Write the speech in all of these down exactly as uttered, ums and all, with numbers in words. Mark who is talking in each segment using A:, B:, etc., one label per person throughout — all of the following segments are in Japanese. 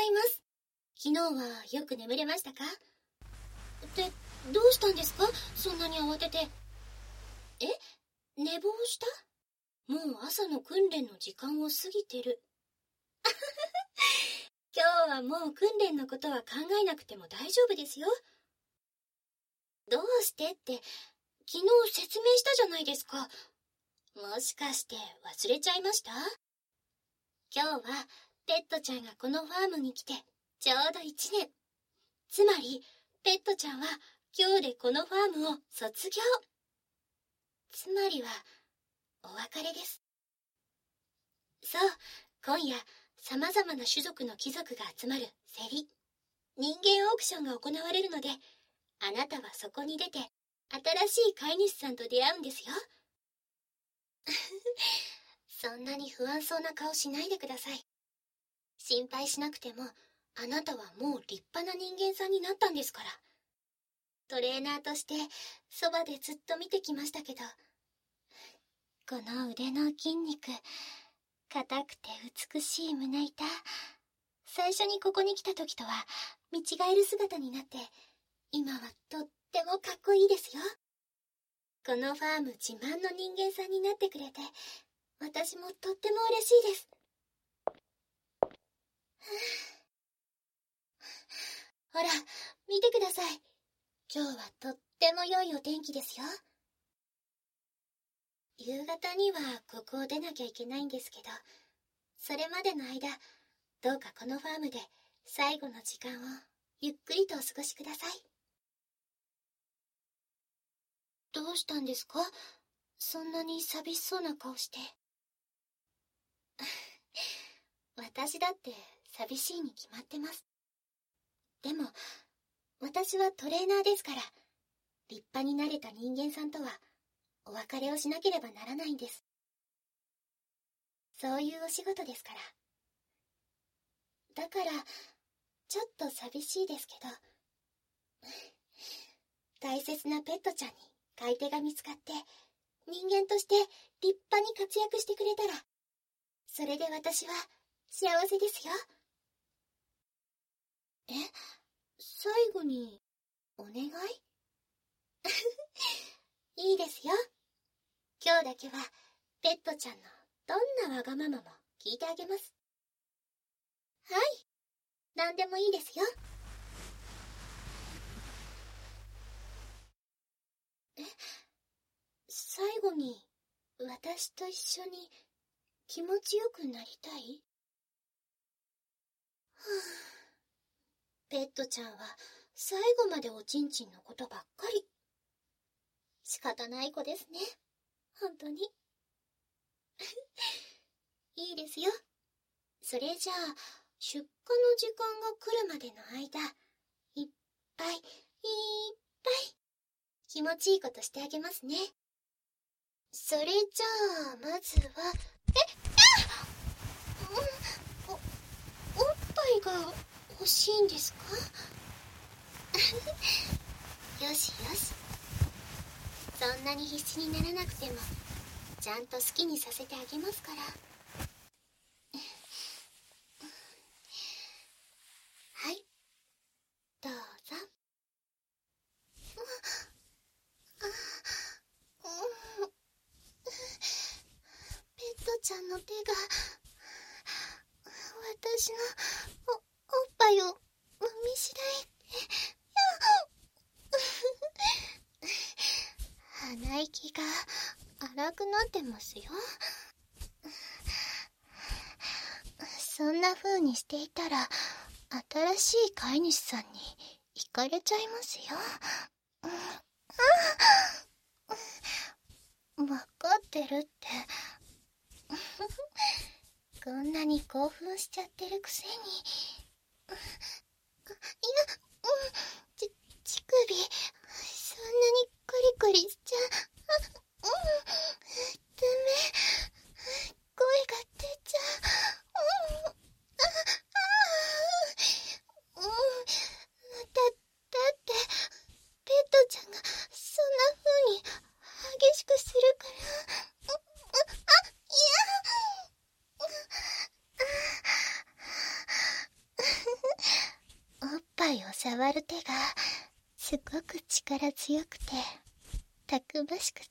A: います。昨日はよく眠れましたか？って、どうしたんですか？そんなに慌てて。え？寝坊した？もう朝の訓練の時間を過ぎてる。今日はもう訓練のことは考えなくても大丈夫ですよ。どうしてって、昨日説明したじゃないですか。もしかして忘れちゃいました？今日はペットちゃんがこのファームに来てちょうどいちねん。つまりペットちゃんは今日でこのファームを卒業。つまりはお別れです。そう、今夜様々な種族の貴族が集まる競り、人間オークションが行われるので、あなたはそこに出て新しい飼い主さんと出会うんですよ。そんなに不安そうな顔しないでください。心配しなくても、あなたはもう立派な人間さんになったんですから。トレーナーとしてそばでずっと見てきましたけど、この腕の筋肉、硬くて美しい胸板、最初にここに来た時とは見違える姿になって、今はとってもかっこいいですよ。このファーム自慢の人間さんになってくれて、私もとっても嬉しいです。ほら、見てください。今日はとっても良いお天気ですよ。夕方にはここを出なきゃいけないんですけど、それまでの間、どうかこのファームで最後の時間をゆっくりとお過ごしください。どうしたんですか？そんなに寂しそうな顔して。私だって寂しいに決まってます。でも、私はトレーナーですから、立派になれた人間さんとはお別れをしなければならないんです。そういうお仕事ですから。だから、ちょっと寂しいですけど、大切なペットちゃんに買い手が見つかって、人間として立派に活躍してくれたら、それで私は幸せですよ。え、最後にお願い？いいですよ。今日だけはペットちゃんのどんなわがままも聞いてあげます。はい、何でもいいですよ。え、最後に私と一緒に気持ちよくなりたい？はあ、ペットちゃんは最後までおちんちんのことばっかり。仕方ない子ですね、本当に。いいですよ。それじゃあ出荷の時間が来るまでの間、いっぱいいっぱい気持ちいいことしてあげますね。それじゃあまずは、えっ、お、おっぱいが欲しいんですか？よしよし、そんなに必死にならなくてもちゃんと好きにさせてあげますから。はい、どうぞ。ペットちゃんの手が私の お, おっぱいを揉みしらえて鼻息が荒くなってますよ。そんな風にしていたら新しい飼い主さんに行かれちゃいますよ。分かってるって。こんなに興奮しちゃってるくせに。いや、うん、ち、乳首、そんなにコリコリしちゃ、あ、うん、ダメ、声が出ちゃう、うん、あ、あ、うん、だ、だって、ペットちゃんがそんな風に激しくするから、あ、あ、いや、 触る手がすごく力強くてたくましくて、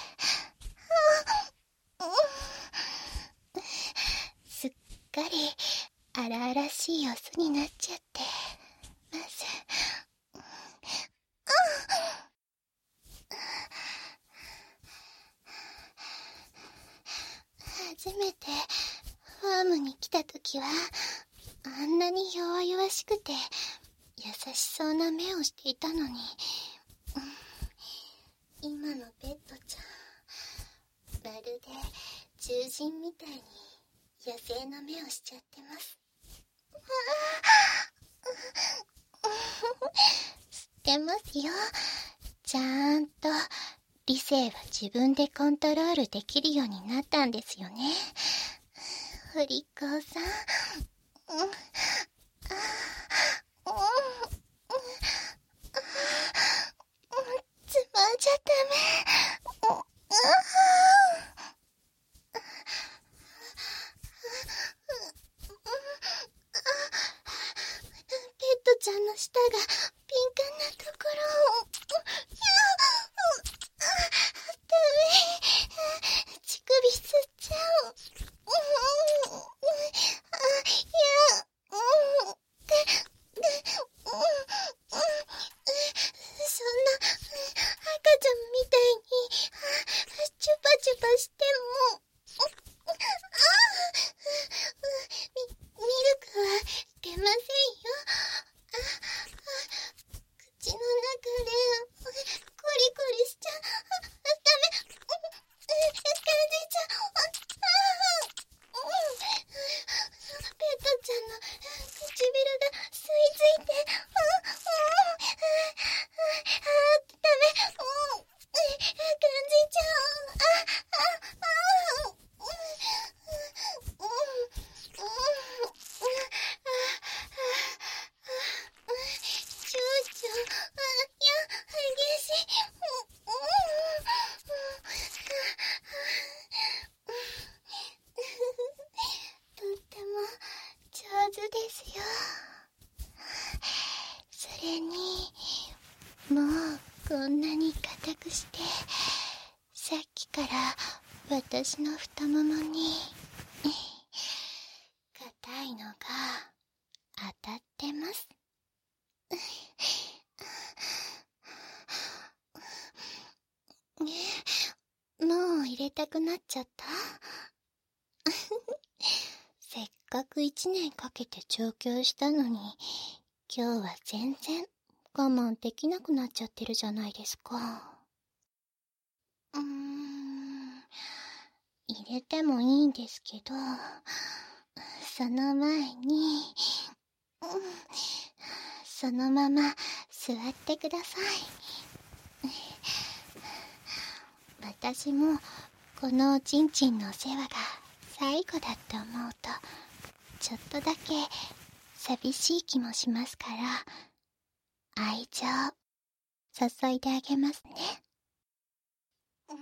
A: すっかり荒々しいオスになっちゃってます。初めてファームに来た時はあんなに弱々しくて優しそうな目をしていたのに、今のペットちゃんまるで獣人みたいに野生の目をしちゃってます。知ってますよ。ちゃんと理性は自分でコントロールできるようになったんですよね、お利口さん。つまんじゃダメ。ペットちゃんの舌が敏感なところを。ダメ。乳首吸っちゃう。そんな赤ちゃんみたいにチュパチュパしてもミ、ミルクは出ませんよ。口の中でコリコリしちゃう。ダメ。感じちゃう。ペットちゃんの唇が吸い付いて、ダメ。感じちゃう。ちょちょ、いや、激しい。とっても上手ですよ。それに、もうこんなに硬くして、さっきから私の太ももに硬いのが当たってます。もう入れたくなっちゃったせっかく一年かけて調教したのに、今日は全然我慢できなくなっちゃってるじゃないですか。うーん、入れてもいいんですけど、その前に、うん、そのまま座ってください。私もこのおちんちんのお世話が最後だって思うとちょっとだけ寂しい気もしますから、愛情注いであげますね。うーん、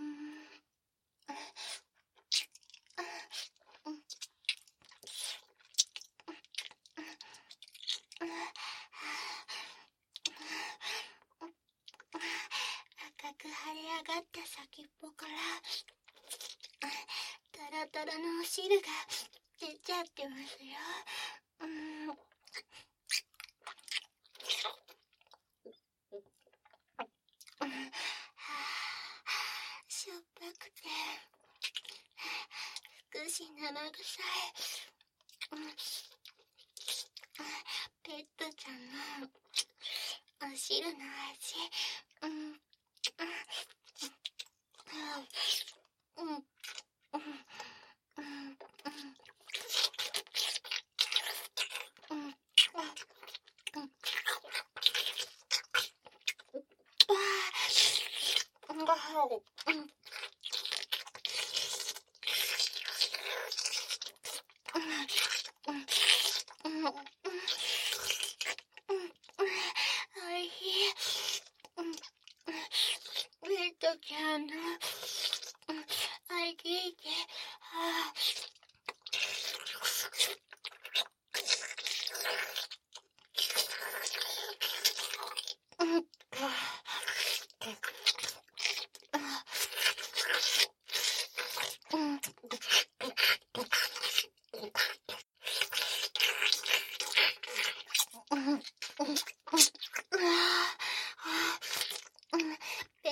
A: 赤く腫れ上がった先っぽからタラタラのお汁が出ちゃってますよ。うーん、しょっぱくて少し生臭いペットちゃんのお汁の味。うん、うん、うん、うん、うん、ちゃんの愛聞いて、はあ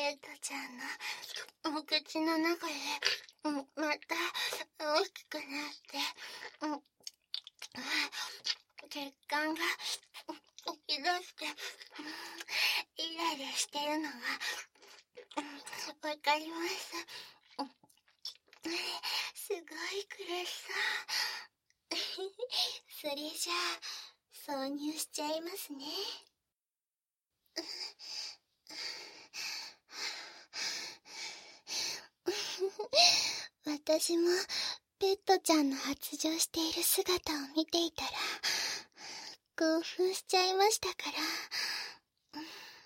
A: ットちゃんのお口の中で、うん、また大きくなって、うん、血管が浮き出して、イライラしてるのが、うん、わかります。うん、すごい苦しそう。それじゃあ、挿入しちゃいますね。私もペットちゃんの発情している姿を見ていたら興奮しちゃいましたから。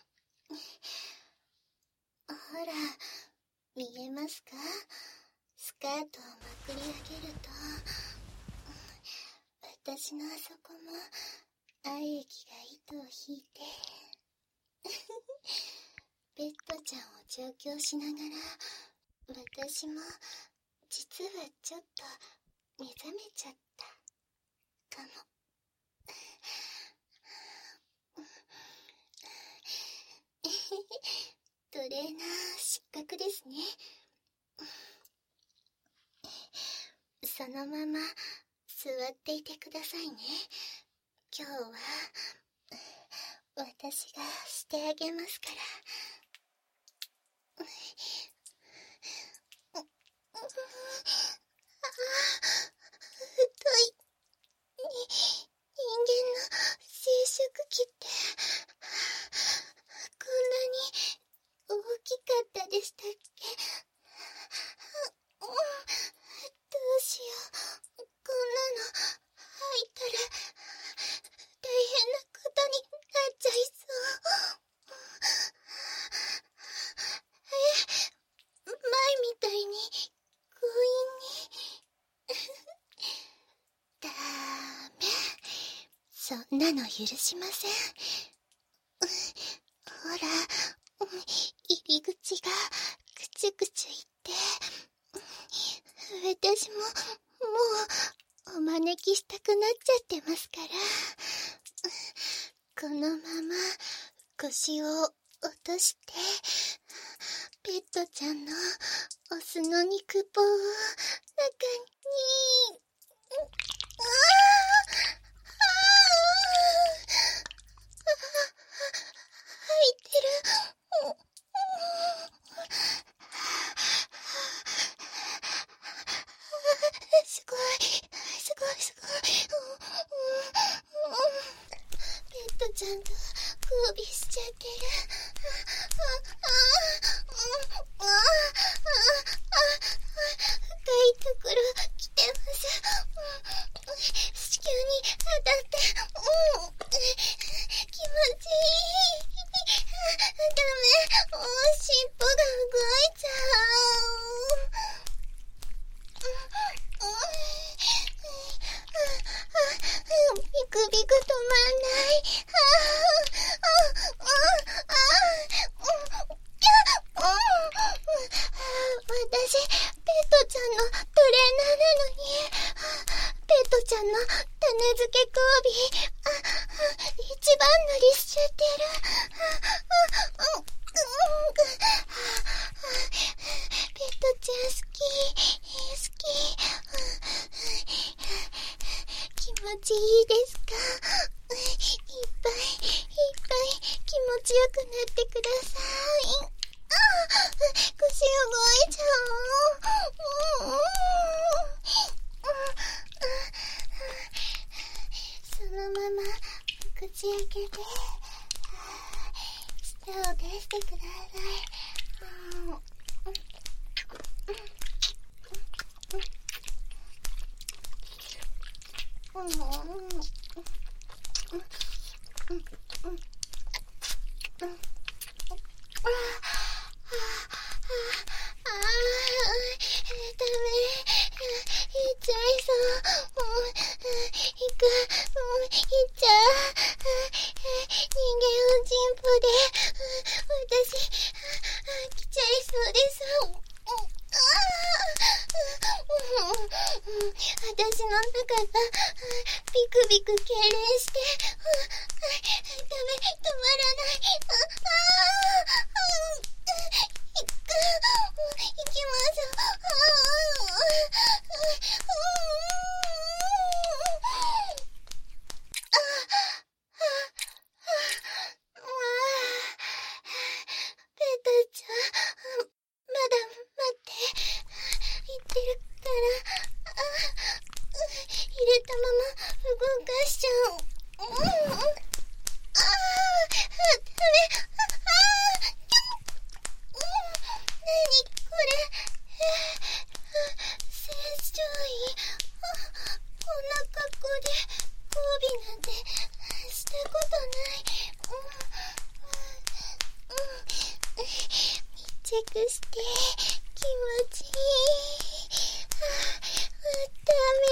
A: ほら、見えますか？スカートをまくり上げると、私のあそこも愛液が糸を引いてペットちゃんを調教しながら、私も実はちょっと目覚めちゃったかも。トレーナー失格ですね。そのまま座っていてくださいね。今日は私がしてあげますから。ああ、太いに人間の生殖器ってこんなに大きかったでしたっけ？どうしよう、こんなの吐いたら大変なことになっちゃいそう。え、前みたいに強引にダメ、そんなの許しません。ほら、入り口がくちゅくちゅいって、私ももうお招きしたくなっちゃってますから。このまま腰を落としてペットちゃんのオスの肉棒を中に、ああ入ってる。すごい、すごい、すごい。ペットちゃんと交尾しちゃってる。深いところ来てます。子宮に当たって、気持ちいい。ダメ、尻尾が動いちゃう。ビクビク止まんない。私、ペットちゃんのトレーナーなのに、ペットちゃんの種付け交尾、一番乗りしちゃってる。ペットちゃん好き、好き。気持ちいいですか？いっぱいいっぱい気持ちよくなってください。ああ、腰動いちゃう。そのまま口開けて舌を出してください。うんうんうん私の中がビクビク痙攣して、ダメ、止まらない。ああクして気持ちいい。あ、ダ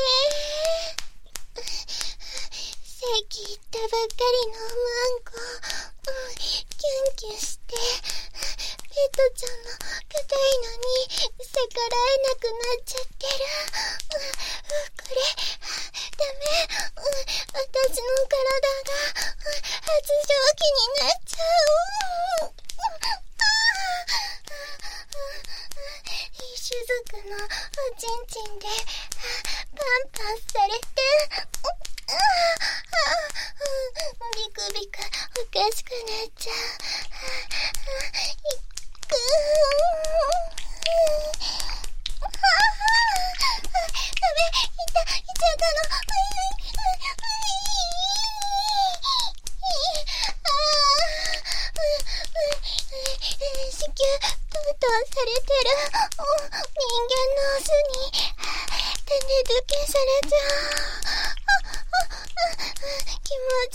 A: メ。さっき言ったばっかりのマンコ、うん、キュンキュンして、ペットちゃんの硬いのに逆らえなくなっちゃってる。うん、これ、ダメ。うん、私の体が、うん、発情期になっちゃう。うん、種族のおちんちんでパンパンされて、ビクビクおかしくなっちゃう。いくダメ、いた、いっちゃったの。子宮トントンされてる。人間のオスに種付けされちゃう。気持ちい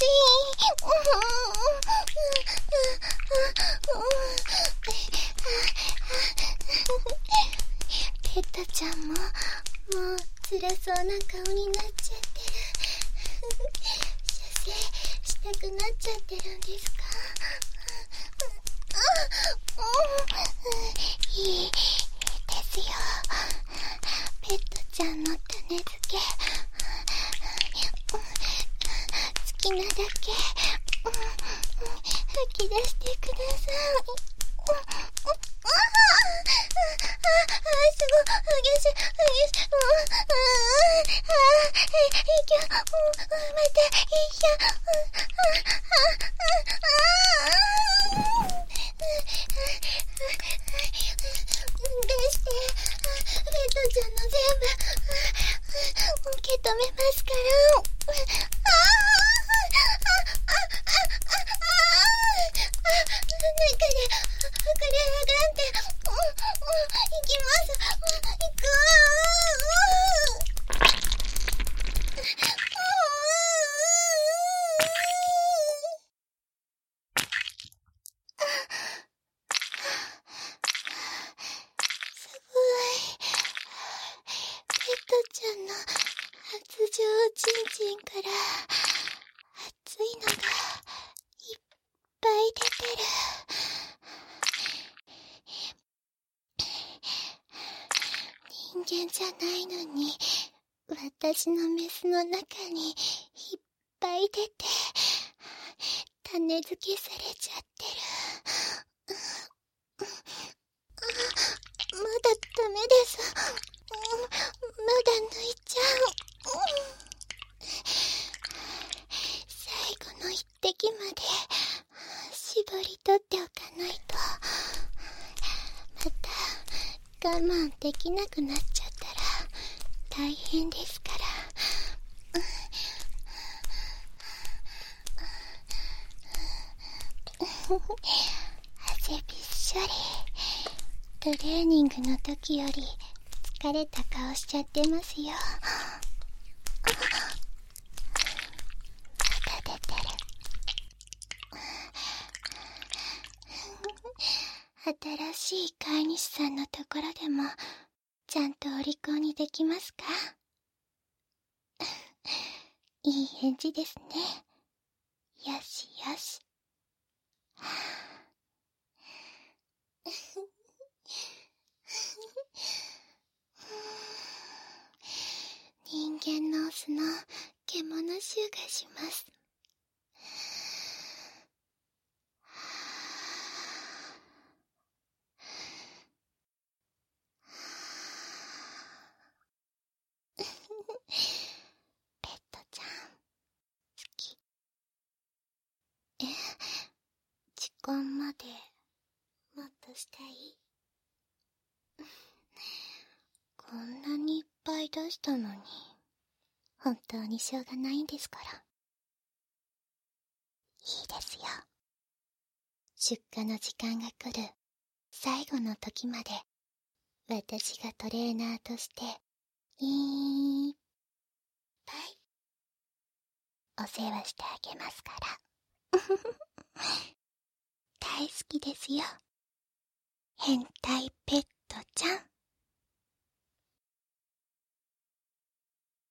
A: い。ペットちゃんももう辛そうな顔になっちゃってる。射精したくなっちゃってるんですか？いいですよ。ペットちゃんの種付け、好きなだけ吐き出してください。すごい激しい激しい。また一緒。出して、ペットちゃんの全部受け止めますから。中で膨れ上がって、いきます。いくちゃんの発情ちんちんから熱いのがいっぱい出てる。人間じゃないのに私のメスの中にいっぱい出て種付けされちゃってる。まだダメです。まだ抜いちゃう。最後の一滴まで絞り取っておかないとまた我慢できなくなっちゃったら大変ですから。汗びっしょり。トレーニングの時より疲れた顔しちゃってますよ。また出てる。新しい飼い主さんのところでもちゃんとお利口にできますか？いい返事ですね。よしよし。人間のオスの獣臭がします。ペットちゃん好き。え、時間までもっとしたい？こんなにいっぱい出したのに本当にしょうがないんですから。いいですよ。出荷の時間が来る最後の時まで私がトレーナーとしていっぱいお世話してあげますから大好きですよ。
B: 変態ペットちゃん。